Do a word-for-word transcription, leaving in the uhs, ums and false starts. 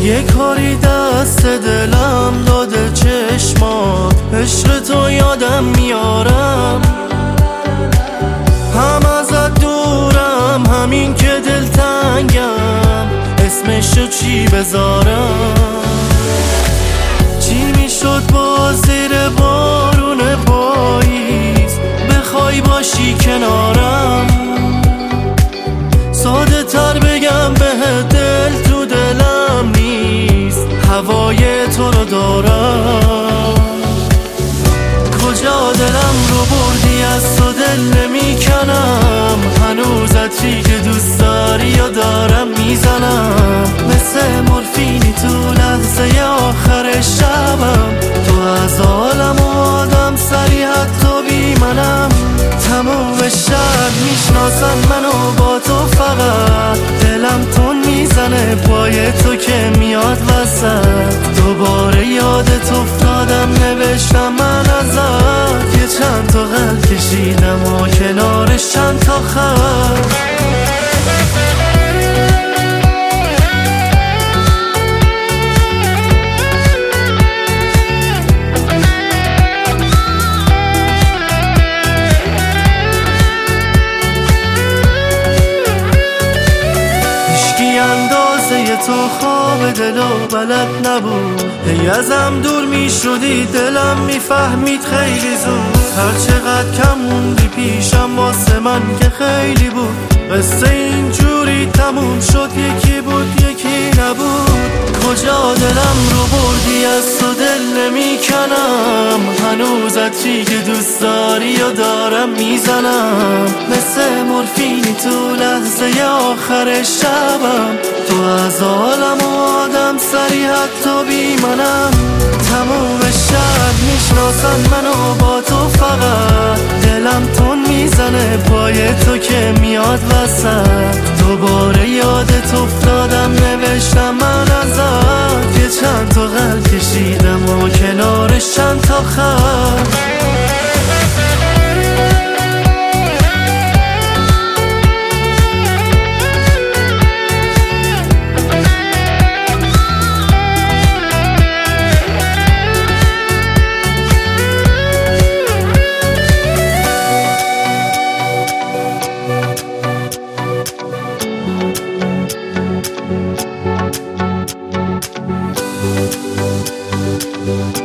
یه کاری دست دلم داده چشمات، عشق تو یادم میارم، هم ازت دورم، همین که دلتنگم، اسمشو چی بذارم؟ چی میشد با زیر بارون پاییز بخوای باشی کنارم؟ ساده تر بگم به دل تو دلم نیست، هوای تو رو دارم. کجا دلم رو بردی از تو دل نمی کنم، هنوز عطری که دوست داری یا دارم میزنم، مثل مورفینی تو لحظه آخر شبم، تو از عالم و آدم سری حتی بی منم. تموم شهر میشناسن منو با تو، فقط دلم تون میزنه پای تو که میاد وسط. دوباره یادت افتادم نوشتم من ازت، یه چند تا قلب کشیدم و کنارش چند تا خط. تو خواب دلو بلد نبود، هی ازم دور می شدی دلم میفهمید خیلی زود. هر چقدر کم موندی پیشم واسه من که خیلی بود، قصه اینجوری تموم شد، یکی بود یکی نبود. کجا دلم رو بردی از تو دل نمی کنم، هنوز عطری که دوست داری و دارم میزنم، مثل مورفینی تو لحظه آخر شبم، تو از عالم و آدم سری حتی بی منم. تموم شهر میشناسن منو با تو، فقط دلم تون میزنه پای تو که میاد وسط. دوباره یادت افتادم نوشتم من ازت، یه چند تا قلب کشیدم و کنارش چند تا خط. Thank you.